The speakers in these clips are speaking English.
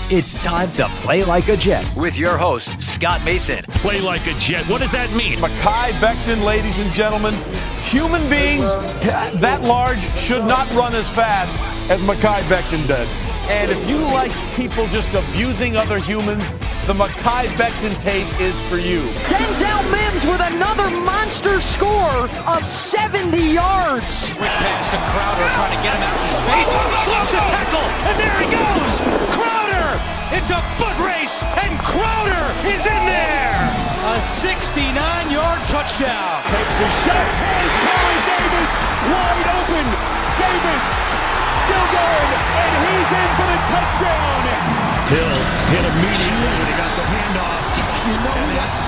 It's time to play like a Jet with your host, Scott Mason. Play like a Jet. What does that mean? Mekhi Becton, ladies and gentlemen. Human beings that large should not run as fast as Mekhi Becton did. And if you like people just abusing other humans, the Mekhi Becton tape is for you. Denzel Mims with another monster score of 70 yards. Quick pass to Crowder trying to get him out of space. Slows a tackle, and there he goes. Crowder! It's a foot race, and Crowder is in there. A 69-yard touchdown. Takes a shot. Here's Corey Davis wide open. Davis still going, and he's in for the touchdown. Hill hit immediately when he got the handoff. You know that's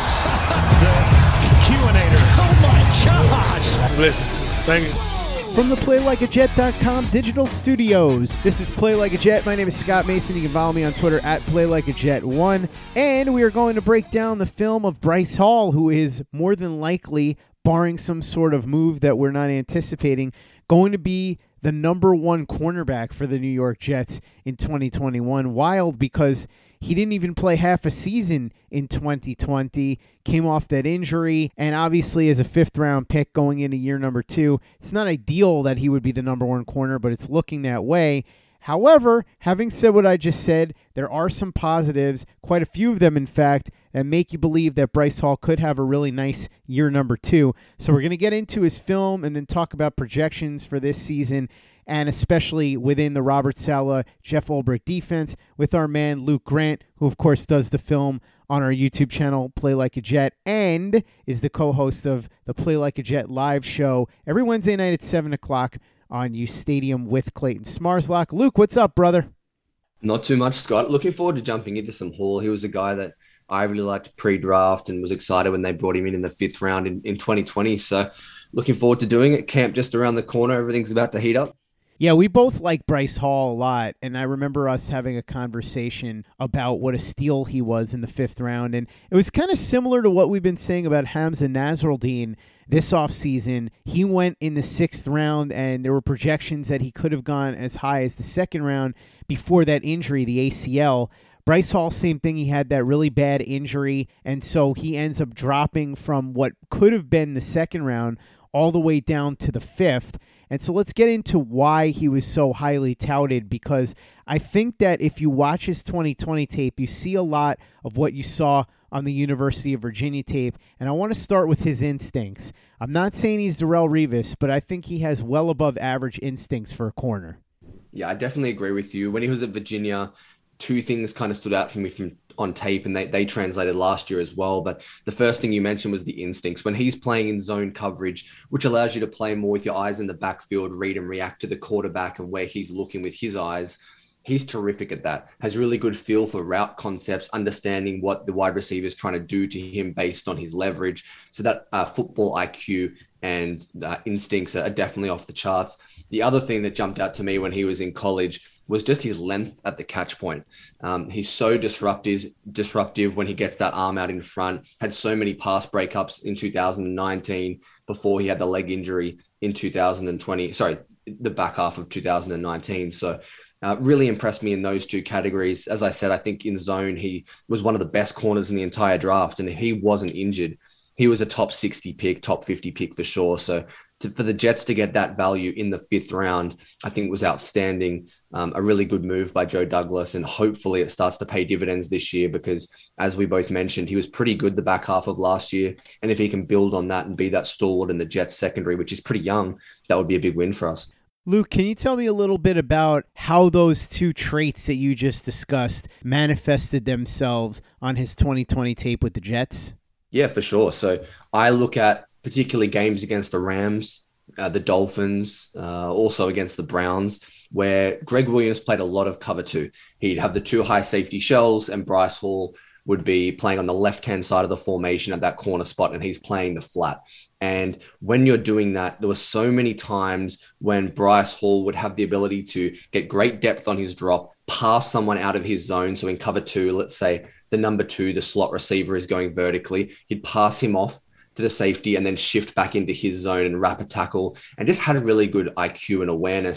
the Q-inator. Oh my gosh. Listen, thank you. From the PlayLikeAJet.com digital studios, this is Play Like a Jet. My name is Scott Mason. You can follow me on Twitter at PlayLikeAJet1. And we are going to break down the film of Bryce Hall, who is more than likely, barring some sort of move that we're not anticipating, going to be the number one cornerback for the New York Jets in 2021. Wild because he didn't even play half a season in 2020, came off that injury, and obviously as a fifth-round pick going into year number 2, it's not ideal that he would be the number one corner, but it's looking that way. However, having said what I just said, there are some positives, quite a few of them in fact, that make you believe that Bryce Hall could have a really nice year number 2. So we're going to get into his film and then talk about projections for this season, and especially within the Robert Saleh, Jeff Ulbrich defense with our man Luke Grant, who of course does the film on our YouTube channel, Play Like a Jet, and is the co-host of the Play Like a Jet live show every Wednesday night at 7 o'clock on U Stadium with Clayton Smarslock. Luke, what's up, brother? Not too much, Scott. Looking forward to jumping into some Hall. He was a guy that I really liked pre-draft and was excited when they brought him in the 5th round in 2020. So looking forward to doing it. Camp just around the corner. Everything's about to heat up. Yeah, we both like Bryce Hall a lot, and I remember us having a conversation about what a steal he was in the 5th round, and it was kind of similar to what we've been saying about Hamza Nasruddin this offseason. He went in the 6th round, and there were projections that he could have gone as high as the 2nd round before that injury, the ACL. Bryce Hall, same thing. He had that really bad injury, and so he ends up dropping from what could have been the 2nd round all the way down to the 5th. And so let's get into why he was so highly touted, because I think that if you watch his 2020 tape, you see a lot of what you saw on the University of Virginia tape. And I want to start with his instincts. I'm not saying he's Darrelle Revis, but I think he has well above average instincts for a corner. Yeah, I definitely agree with you. When he was at Virginia, 2 things kind of stood out for me from on tape, and they translated last year as well. But the first thing you mentioned was the instincts. When he's playing in zone coverage, which allows you to play more with your eyes in the backfield, read and react to the quarterback and where he's looking with his eyes, he's terrific at that. Has really good feel for route concepts, understanding what the wide receiver is trying to do to him based on his leverage. So that football IQ and instincts are definitely off the charts. The other thing that jumped out to me when he was in college was just his length at the catch point. He's so disruptive when he gets that arm out in front. Had so many pass breakups in 2019 before he had the leg injury in 2020. Sorry, the back half of 2019. So really impressed me in those 2 categories. As I said, I think in zone, he was one of the best corners in the entire draft, and he wasn't injured. He was a top 60 pick, top 50 pick for sure. So for the Jets to get that value in the 5th round, I think was outstanding. A really good move by Joe Douglas, and hopefully it starts to pay dividends this year because, as we both mentioned, he was pretty good the back half of last year. And if he can build on that and be that stalwart in the Jets secondary, which is pretty young, that would be a big win for us. Luke, can you tell me a little bit about how those 2 traits that you just discussed manifested themselves on his 2020 tape with the Jets? Yeah, for sure. So I look at particularly games against the Rams, the Dolphins, also against the Browns, where Greg Williams played a lot of cover 2. He'd have the 2 high safety shells, and Bryce Hall would be playing on the left-hand side of the formation at that corner spot, and he's playing the flat. And when you're doing that, there were so many times when Bryce Hall would have the ability to get great depth on his drop, pass someone out of his zone. So in cover 2, let's say the number 2, the slot receiver is going vertically. He'd pass him off to the safety and then shift back into his zone and wrap a tackle, and just had a really good IQ and awareness.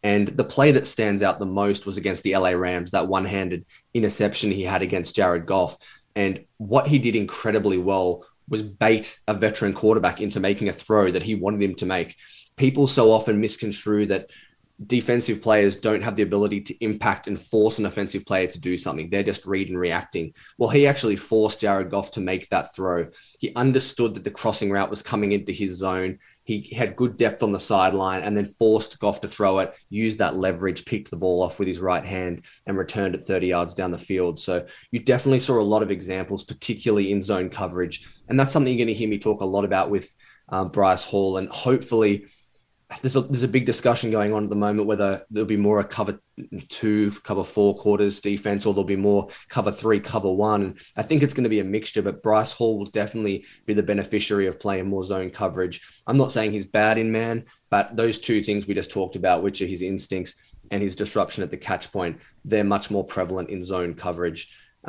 And the play that stands out the most was against the LA Rams, that one-handed interception he had against Jared Goff. And what he did incredibly well was bait a veteran quarterback into making a throw that he wanted him to make. People so often misconstrue that defensive players don't have the ability to impact and force an offensive player to do something. They're just reading and reacting. Well, he actually forced Jared Goff to make that throw. He understood that the crossing route was coming into his zone. He had good depth on the sideline and then forced Goff to throw it, used that leverage, picked the ball off with his right hand and returned it 30 yards down the field. So you definitely saw a lot of examples, particularly in zone coverage. And that's something you're going to hear me talk a lot about with Bryce Hall. And hopefully there's a big discussion going on at the moment whether there'll be more a cover 2, cover 4 quarters defense, or there'll be more cover 3, cover 1. I think it's going to be a mixture, but Bryce Hall will definitely be the beneficiary of playing more zone coverage. I'm not saying he's bad in man, but those two things we just talked about, which are his instincts and his disruption at the catch point, they're much more prevalent in zone coverage.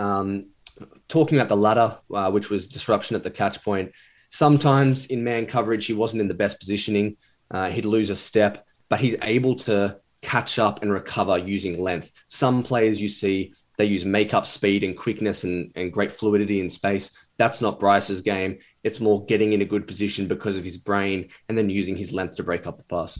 Talking about the latter, which was disruption at the catch point, sometimes in man coverage, he wasn't in the best positioning. He'd lose a step, but he's able to catch up and recover using length. Some players you see, they use make-up speed and quickness and great fluidity in space. That's not Bryce's game. It's more getting in a good position because of his brain and then using his length to break up the pass.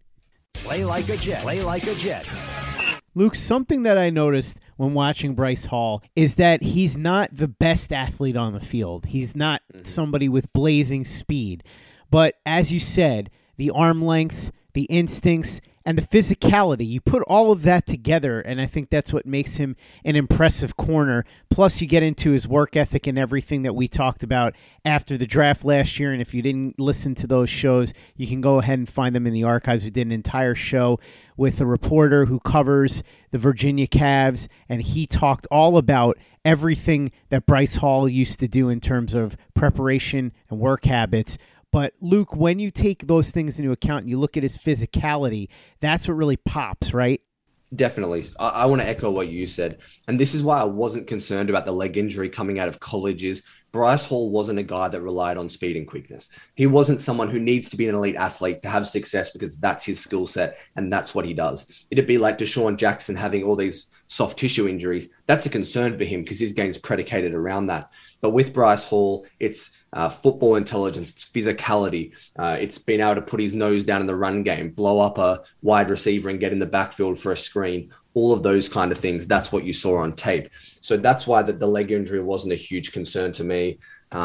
Play like a Jet. Play like a Jet. Luke, something that I noticed when watching Bryce Hall is that he's not the best athlete on the field. He's not somebody with blazing speed. But as you said, the arm length, the instincts, and the physicality, you put all of that together, and I think that's what makes him an impressive corner. Plus, you get into his work ethic and everything that we talked about after the draft last year, and if you didn't listen to those shows, you can go ahead and find them in the archives. We did an entire show with a reporter who covers the Virginia Cavs, and he talked all about everything that Bryce Hall used to do in terms of preparation and work habits. But Luke, when you take those things into account and you look at his physicality, that's what really pops, right? Definitely. I want to echo what you said. And this is why I wasn't concerned about the leg injury coming out of college is Bryce Hall wasn't a guy that relied on speed and quickness. He wasn't someone who needs to be an elite athlete to have success because that's his skill set and that's what he does. It'd be like Deshaun Jackson having all these soft tissue injuries. That's a concern for him because his game's predicated around that. But with Bryce Hall, it's football intelligence, it's physicality. It's being able to put his nose down in the run game, blow up a wide receiver and get in the backfield for a screen. All of those kind of things. That's what you saw on tape. So that's why the leg injury wasn't a huge concern to me.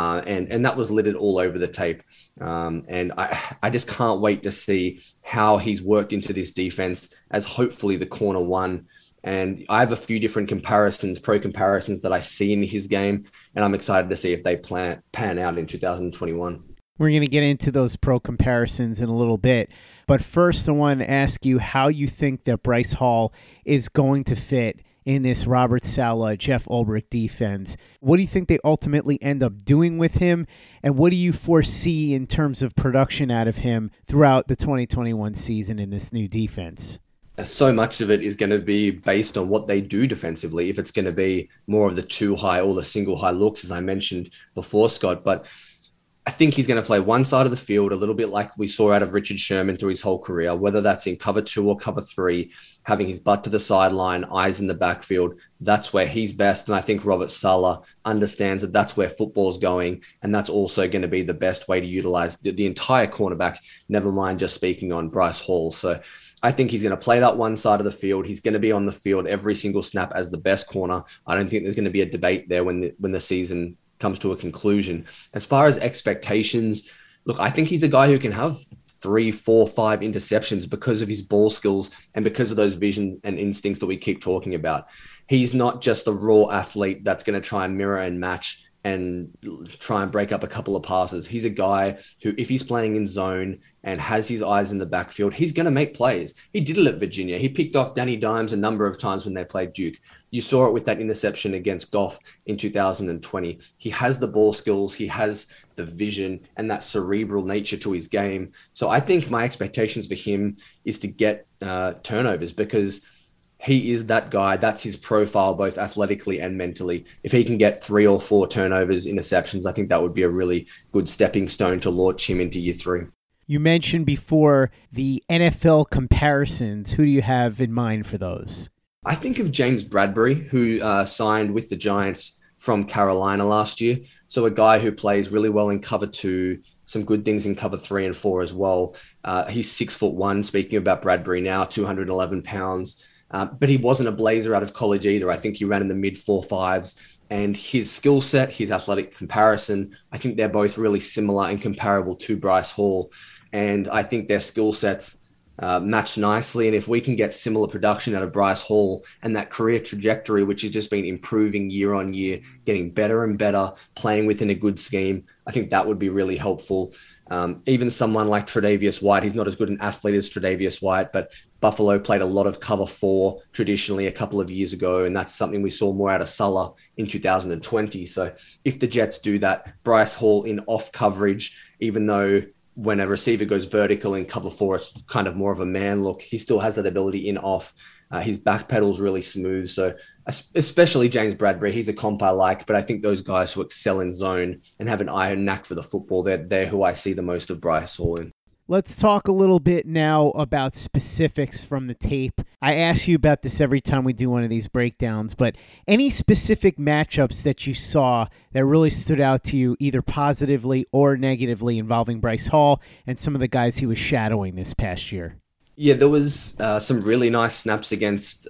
And that was littered all over the tape. And I just can't wait to see how he's worked into this defense as hopefully the corner one. And I have a few different pro comparisons that I see in his game, and I'm excited to see if they pan out in 2021. We're going to get into those pro comparisons in a little bit. But first, I want to ask you how you think that Bryce Hall is going to fit in this Robert Saleh, Jeff Ulbrich defense. What do you think they ultimately end up doing with him? And what do you foresee in terms of production out of him throughout the 2021 season in this new defense? So much of it is going to be based on what they do defensively. If it's going to be more of the 2 high or the single high looks, as I mentioned before, Scott. But I think he's going to play one side of the field a little bit like we saw out of Richard Sherman through his whole career, whether that's in cover 2 or cover 3, having his butt to the sideline, eyes in the backfield. That's where he's best. And I think Robert Saleh understands that that's where football's going. And that's also going to be the best way to utilize the entire cornerback, never mind just speaking on Bryce Hall. So I think he's going to play that one side of the field. He's going to be on the field every single snap as the best corner. I don't think there's going to be a debate there when the season comes to a conclusion. As far as expectations, look, I think he's a guy who can have 3, 4, 5 interceptions because of his ball skills and because of those vision and instincts that we keep talking about. He's not just a raw athlete that's going to try and mirror and match and try and break up a couple of passes. He's a guy who, if he's playing in zone and has his eyes in the backfield, he's going to make plays. He did it at Virginia. He picked off Danny Dimes a number of times when they played Duke. You saw it with that interception against Goff in 2020. He has the ball skills, he has the vision and that cerebral nature to his game. So I think my expectations for him is to get turnovers because he is that guy. That's his profile, both athletically and mentally. If he can get 3 or 4 turnovers, interceptions, I think that would be a really good stepping stone to launch him into year 3. You mentioned before the NFL comparisons. Who do you have in mind for those? I think of James Bradbury, who signed with the Giants from Carolina last year. So a guy who plays really well in cover 2, some good things in cover 3 and 4 as well. He's 6'1", speaking about Bradbury now, 211 pounds. But he wasn't a blazer out of college either. I think he ran in the mid 4.5s. And his skill set, his athletic comparison, I think they're both really similar and comparable to Bryce Hall. And I think their skill sets match nicely. And if we can get similar production out of Bryce Hall and that career trajectory, which has just been improving year on year, getting better and better, playing within a good scheme, I think that would be really helpful. Even someone like Tre'Davious White, he's not as good an athlete as Tre'Davious White, but Buffalo played a lot of cover 4 traditionally a couple of years ago, and that's something we saw more out of Sulla in 2020. So if the Jets do that, Bryce Hall in off coverage, even though when a receiver goes vertical in cover 4, it's kind of more of a man look, he still has that ability in off. His back pedal's really smooth. So especially James Bradbury, he's a comp I like, but I think those guys who excel in zone and have an eye and knack for the football, they're who I see the most of Bryce Hall in. Let's talk a little bit now about specifics from the tape. I ask you about this every time we do one of these breakdowns, but any specific matchups that you saw that really stood out to you, either positively or negatively, involving Bryce Hall and some of the guys he was shadowing this past year? Yeah, there was some really nice snaps against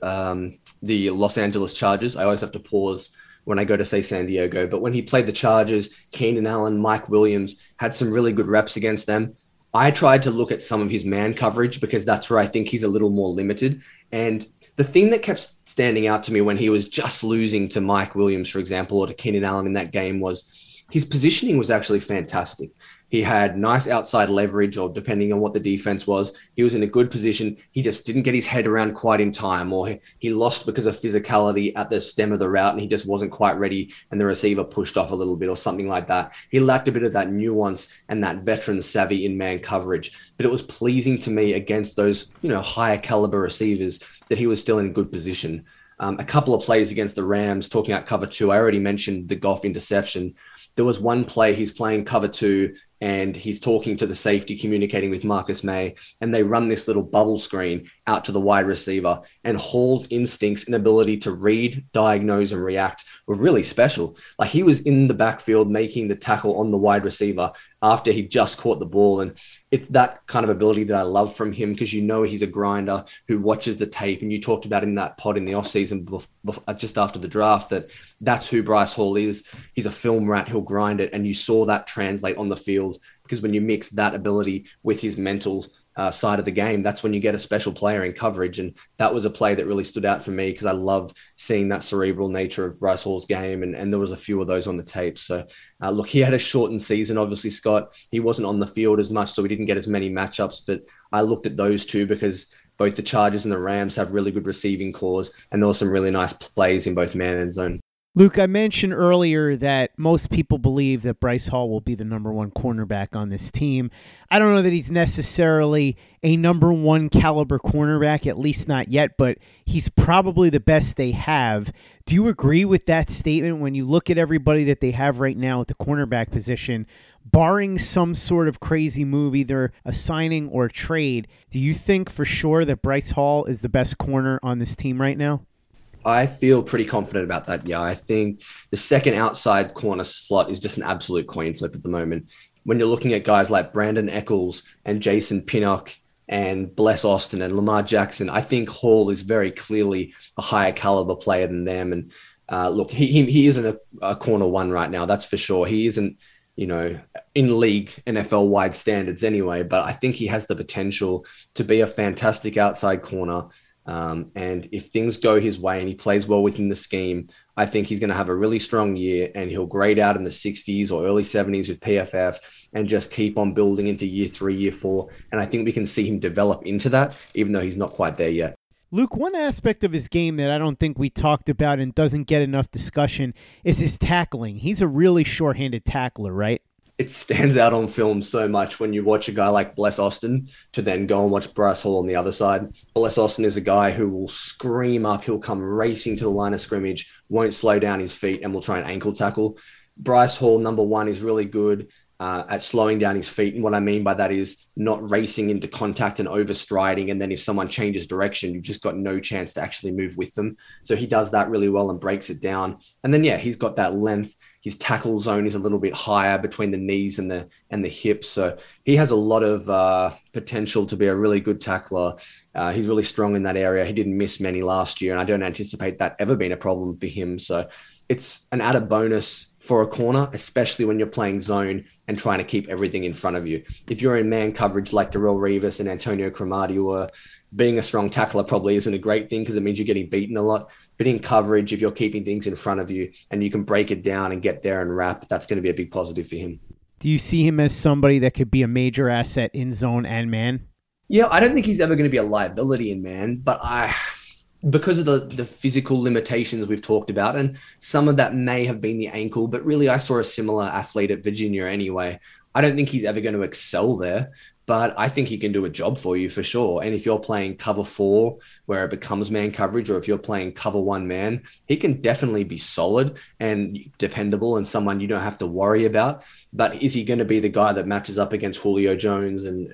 the Los Angeles Chargers. I always have to pause when I go to say San Diego, but when he played the Chargers, Keenan Allen, Mike Williams had some really good reps against them. I tried to look at some of his man coverage because that's where I think he's a little more limited. And the thing that kept standing out to me when he was just losing to Mike Williams, for example, or to Keenan Allen in that game was his positioning was actually fantastic. He had nice outside leverage, or depending on what the defense was, he was in a good position. He just didn't get his head around quite in time, or he lost because of physicality at the stem of the route and he just wasn't quite ready and the receiver pushed off a little bit or something like that. He lacked a bit of that nuance and that veteran savvy in man coverage. But it was pleasing to me against those, higher caliber receivers that he was still in good position. A couple of plays against the Rams, talking about cover 2, I already mentioned the Goff interception. There was one play he's playing cover 2 and he's talking to the safety, communicating with Marcus May, and they run this little bubble screen out to the wide receiver, and Hall's instincts and ability to read, diagnose, and react were really special. Like, he was in the backfield making the tackle on the wide receiver after he just caught the ball, and it's that kind of ability that I love from him, because he's a grinder who watches the tape, and you talked about in that pod in the offseason just after the draft that's who Bryce Hall is. He's a film rat, he'll grind it, and you saw that translate on the field, because when you mix that ability with his mental side of the game, that's when you get a special player in coverage. And that was a play that really stood out for me, because I love seeing that cerebral nature of Bryce Hall's game. And there was a few of those on the tape. So look, he had a shortened season, obviously, Scott. He wasn't on the field as much, so we didn't get as many matchups. But I looked at those two because both the Chargers and the Rams have really good receiving cores, and there were some really nice plays in both man and zone. Luke, I mentioned earlier that most people believe that Bryce Hall will be the number 1 cornerback on this team. I don't know that he's necessarily a number 1 caliber cornerback, at least not yet, but he's probably the best they have. Do you agree with that statement when you look at everybody that they have right now at the cornerback position, barring some sort of crazy move, either a signing or a trade? Do you think for sure that Bryce Hall is the best corner on this team right now? I feel pretty confident about that. Yeah, I think the second outside corner slot is just an absolute coin flip at the moment. When you're looking at guys like Brandon Eccles and Jason Pinnock and Bless Austin and Lamar Jackson, I think Hall is very clearly a higher caliber player than them. And look, he isn't a corner 1 right now, that's for sure. He isn't, in league NFL wide standards anyway, but I think he has the potential to be a fantastic outside corner. And if things go his way and he plays well within the scheme, I think he's going to have a really strong year, and he'll grade out in the 60s or early 70s with PFF and just keep on building into year 3, year 4. And I think we can see him develop into that, even though he's not quite there yet. Luke, one aspect of his game that I don't think we talked about and doesn't get enough discussion is his tackling. He's a really short-handed tackler, right? It stands out on film so much when you watch a guy like Bless Austin to then go and watch Bryce Hall on the other side. Bless Austin is a guy who will scream up. He'll come racing to the line of scrimmage, won't slow down his feet, and will try and ankle tackle. Bryce Hall, number 1, is really good at slowing down his feet. And what I mean by that is not racing into contact and overstriding. And then if someone changes direction, you've just got no chance to actually move with them. So he does that really well and breaks it down. And then, he's got that length. His tackle zone is a little bit higher between the knees and the hips. So he has a lot of potential to be a really good tackler. He's really strong in that area. He didn't miss many last year, and I don't anticipate that ever being a problem for him. So it's an added bonus for a corner, especially when you're playing zone and trying to keep everything in front of you. If you're in man coverage like Darrelle Revis and Antonio Cromartie were, being a strong tackler probably isn't a great thing because it means you're getting beaten a lot. But in coverage, if you're keeping things in front of you and you can break it down and get there and wrap, that's going to be a big positive for him. Do you see him as somebody that could be a major asset in zone and man? Yeah, I don't think he's ever going to be a liability in man, but because of the physical limitations we've talked about, and some of that may have been the ankle, but really I saw a similar athlete at Virginia anyway. I don't think he's ever going to excel there, but I think he can do a job for you for sure. And if you're playing cover 4 where it becomes man coverage, or if you're playing cover 1 man, he can definitely be solid and dependable and someone you don't have to worry about. But is he going to be the guy that matches up against Julio Jones and,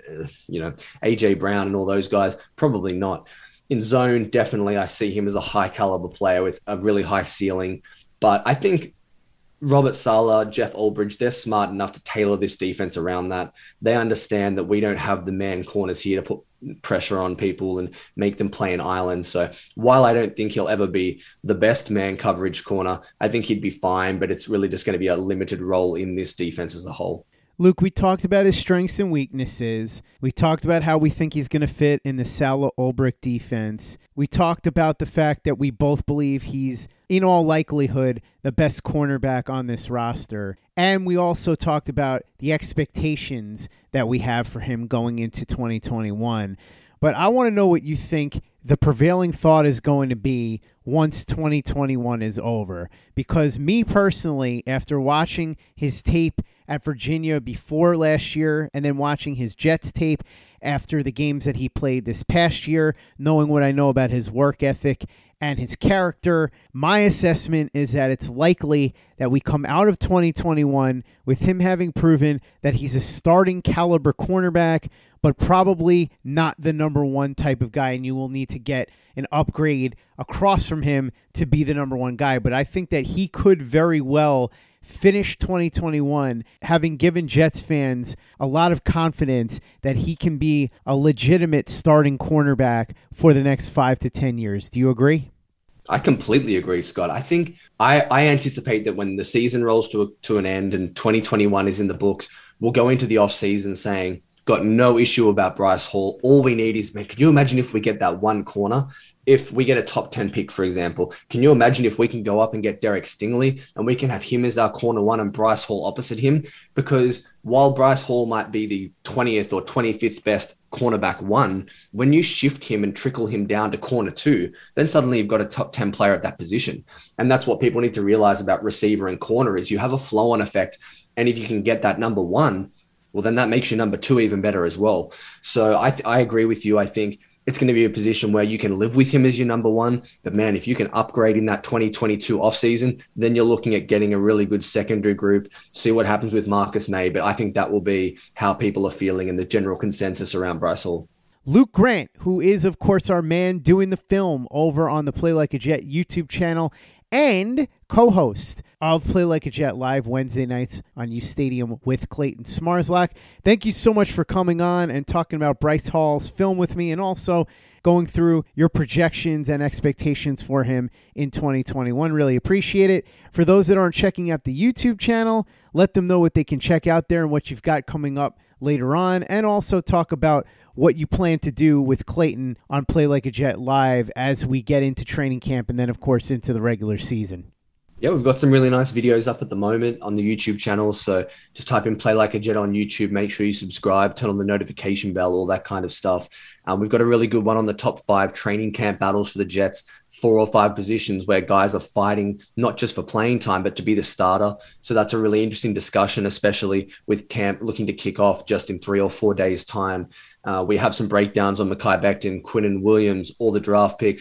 AJ Brown and all those guys? Probably not. In zone, definitely I see him as a high caliber player with a really high ceiling. But I think Robert Saleh, Jeff Ulbrich, they're smart enough to tailor this defense around that. They understand that we don't have the man corners here to put pressure on people and make them play an island. So while I don't think he'll ever be the best man coverage corner, I think he'd be fine, but it's really just going to be a limited role in this defense as a whole. Luke, we talked about his strengths and weaknesses. We talked about how we think he's going to fit in the Saleh-Ulbrich defense. We talked about the fact that we both believe he's, in all likelihood, the best cornerback on this roster. And we also talked about the expectations that we have for him going into 2021. But I want to know what you think the prevailing thought is going to be once 2021 is over. Because me personally, after watching his tape at Virginia before last year and then watching his Jets tape after the games that he played this past year, knowing what I know about his work ethic and his character, my assessment is that it's likely that we come out of 2021 with him having proven that he's a starting caliber cornerback, but probably not the number 1 type of guy, and you will need to get an upgrade across from him to be the number 1 guy. But I think that he could very well finish 2021 having given Jets fans a lot of confidence that he can be a legitimate starting cornerback for the next 5 to 10 years. Do you agree? I completely agree, Scott. I think I anticipate that when the season rolls to an end and 2021 is in the books, we'll go into the offseason saying, got no issue about Bryce Hall. All we need is, man, can you imagine if we get that one corner? If we get a top 10 pick, for example, can you imagine if we can go up and get Derek Stingley and we can have him as our corner 1 and Bryce Hall opposite him? Because while Bryce Hall might be the 20th or 25th best cornerback 1, when you shift him and trickle him down to corner 2, then suddenly you've got a top 10 player at that position. And that's what people need to realize about receiver and corner is you have a flow-on effect. And if you can get that number 1, well, then that makes your number 2 even better as well. So I agree with you. I think it's going to be a position where you can live with him as your number 1. But, man, if you can upgrade in that 2022 offseason, then you're looking at getting a really good secondary group, see what happens with Marcus May. But I think that will be how people are feeling and the general consensus around Bryce Hall. Luke Grant, who is, of course, our man doing the film over on the Play Like a Jet YouTube channel and co-host of Play Like a Jet live Wednesday nights on U Stadium with Clayton Smarslak. Thank you so much for coming on and talking about Bryce Hall's film with me and also going through your projections and expectations for him in 2021. Really appreciate it. For those that aren't checking out the YouTube channel, let them know what they can check out there and what you've got coming up later on, and also talk about what you plan to do with Clayton on Play Like a Jet live as we get into training camp and then, of course, into the regular season. Yeah, we've got some really nice videos up at the moment on the YouTube channel. So just type in Play Like a Jet on YouTube. Make sure you subscribe, turn on the notification bell, all that kind of stuff. We've got a really good one on the top 5 training camp battles for the Jets, 4 or 5 positions where guys are fighting not just for playing time, but to be the starter. So that's a really interesting discussion, especially with camp looking to kick off just in 3 or 4 days' time. We have some breakdowns on Mekhi Becton, Quinnen Williams, all the draft picks.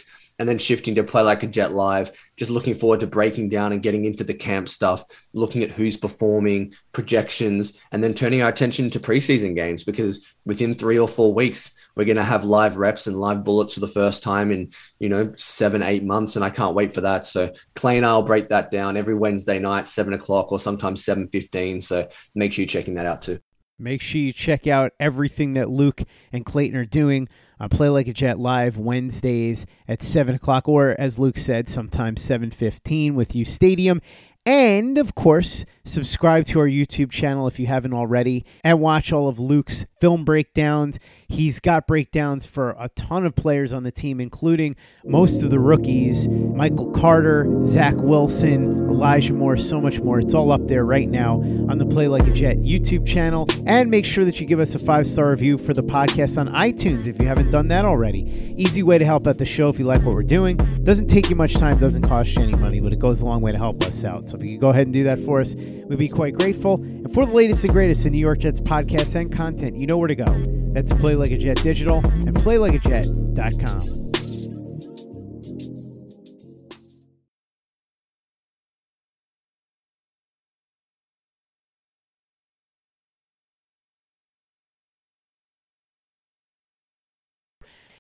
and then shifting to Play Like a Jet Live, just looking forward to breaking down and getting into the camp stuff, looking at who's performing, projections, and then turning our attention to preseason games, because within 3 or 4 weeks, we're going to have live reps and live bullets for the first time in, 7-8 months. And I can't wait for that. So Clay and I'll break that down every Wednesday night, 7:00 or sometimes 7:15. So make sure you're checking that out too. Make sure you check out everything that Luke and Clayton are doing on Play Like a Jet Live Wednesdays at 7:00, or as Luke said, sometimes 7:15 with U Stadium. And, of course, subscribe to our YouTube channel if you haven't already, and watch all of Luke's film breakdowns. He's got breakdowns for a ton of players on the team, including most of the rookies, Michael Carter, Zach Wilson, Elijah Moore, so much more. It's all up there right now on the Play Like a Jet YouTube channel. And make sure that you give us a 5-star review for the podcast on iTunes if you haven't done that already. Easy way to help out the show if you like what we're doing. Doesn't take you much time, doesn't cost you any money, but it goes a long way to help us out. So if you could go ahead and do that for us, we'd be quite grateful. And for the latest and greatest in New York Jets podcasts and content, you know where to go. That's Play Like a Jet Digital and PlayLikeAJet.com.